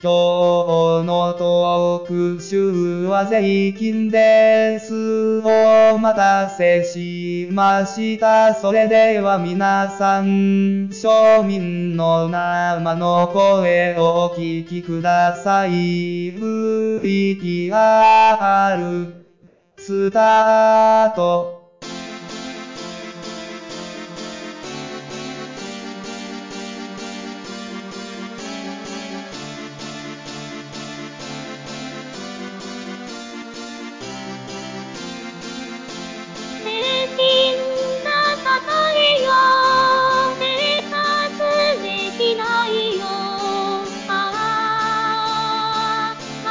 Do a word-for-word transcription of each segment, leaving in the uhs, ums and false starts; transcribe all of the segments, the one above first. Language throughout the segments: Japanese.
今日の特集は税金です。お待たせしました。それでは皆さん、庶民の生の声をお聞きください。ブイティーアール、スタート。 税金がかかるよ、生活できないよ。ああ、あ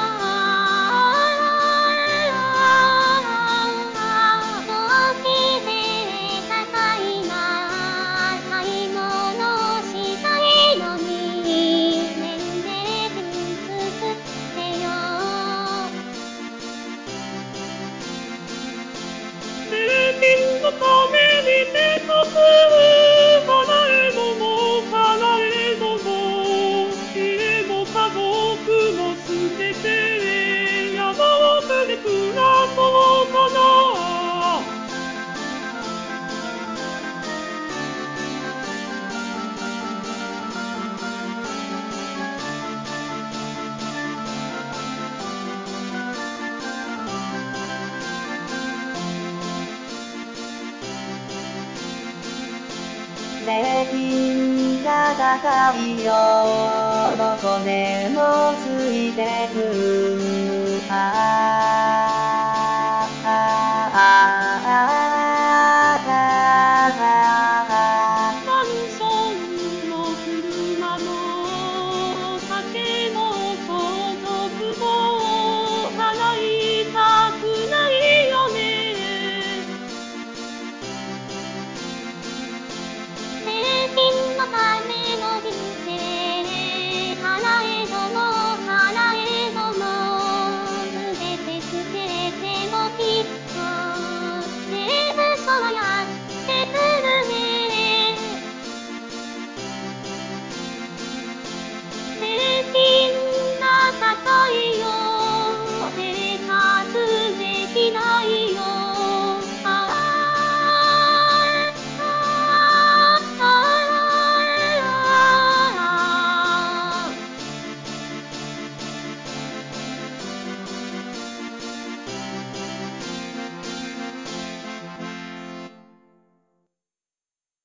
あ、消費税高いな、買い物したいのに、年齢作ってよ。税金のために生活叶えども叶えども、家も家族も捨てて山奥で暮らそうかな。 税金が高いよ、どこでもついてくる。ああ